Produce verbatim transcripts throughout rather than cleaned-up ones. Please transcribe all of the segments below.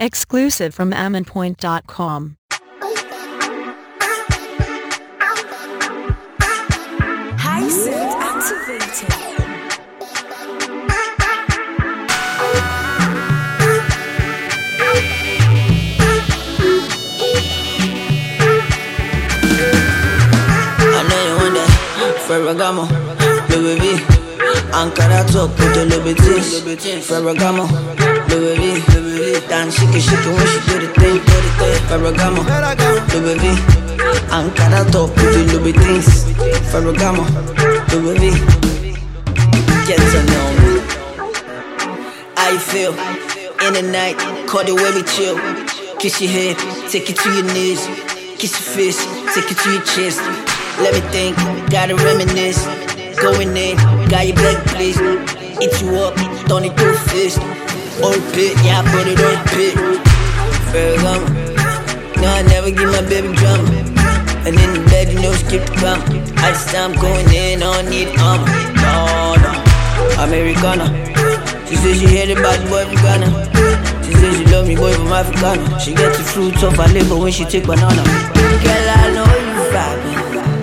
Exclusive from ammon point dot com. Hisense activated. Ferragamo, Louis V, Ankara talk with the Louis Ferragamo, Louis V, dance shake it, shake it when she do the thing, do the thing. Ferragamo, Louis V, Ankara talk with the Louis Ferragamo, Louis V, get to know me. I feel in the night, call the way we chill. Kiss your head, take it to your knees. Kiss your fist, take it to your chest. Let me think, gotta reminisce. Going in, got your back, please. Eat you up, turn it to a fist. Or a pit, yeah, I put it on a pit. Ferragamo, no, I never give my baby drama. And in the bed, you know, skip the drama. I just I'm going in, I don't need armor. No, no, Americana. She says she heard about the boy from Ghana. She says she love me, boy from Africana. She gets the fruits off her liver when she take banana. Girl, I know you vibing.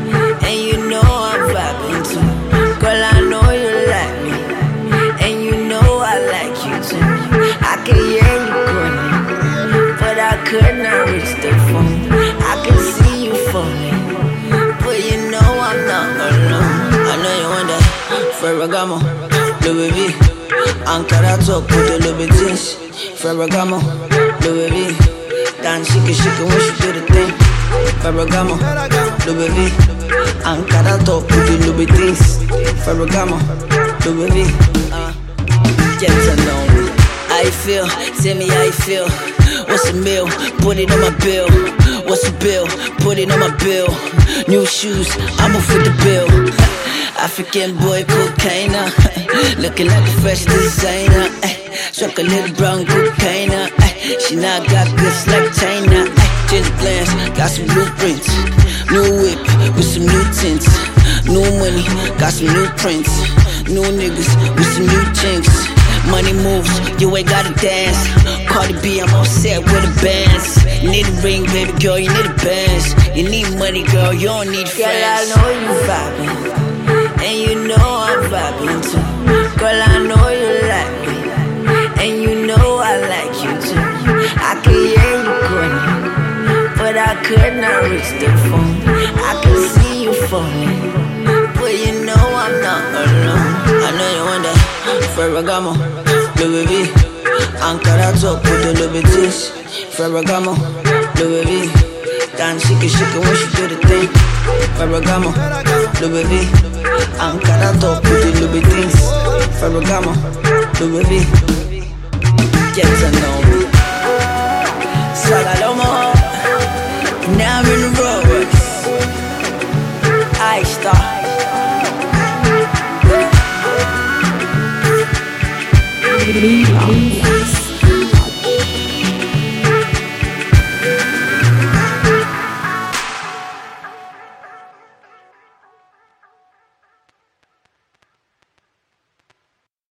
Girl, I know you like me, and you know I like you too. I can hear you calling, but I could not reach the phone. I can see you falling, but you know I'm not alone. I know you want that Ferragamo, Louis V, Ankara talk with the Louis Ferragamo, Louis V, dance shake it, shake it when she do the thing. Ferragamo, Louis V, Ankara talk with the Louis Ferragamo, Louis V, uh, get to know me. How you feel? Tell me how you feel. What's the meal? Put it on my bill. What's the bill? Put it on my bill. New shoes, I'ma foot the bill. African boy, cocaine, looking like a fresh designer. Struck a little brown cocaine. She now got goods like China. Ginger plans, got some blueprints. New whip with some new tints. New money, got some new prints. New niggas with some new chinks. Money moves, you ain't gotta dance. Cardi B, I'm all set with the bands. You need a ring, baby girl, you need a bands. You need money, girl, you don't need friends. Girl, I know you vibing, and you know I'm vibing too. Girl, I know you like me, and you know I like you too. I can hear you calling, but I could not reach the phone. I can see you falling, but you know I'm not alone. I know you want that Ferragamo, Louis V, Ankara talk with the Louis Ferragamo, Louis V, dance shake it, shake it when she do the thing. Ferragamo, Louis V, Ankara talk with the Louis Ferragamo, Louis V, get to know me. Swagalomo.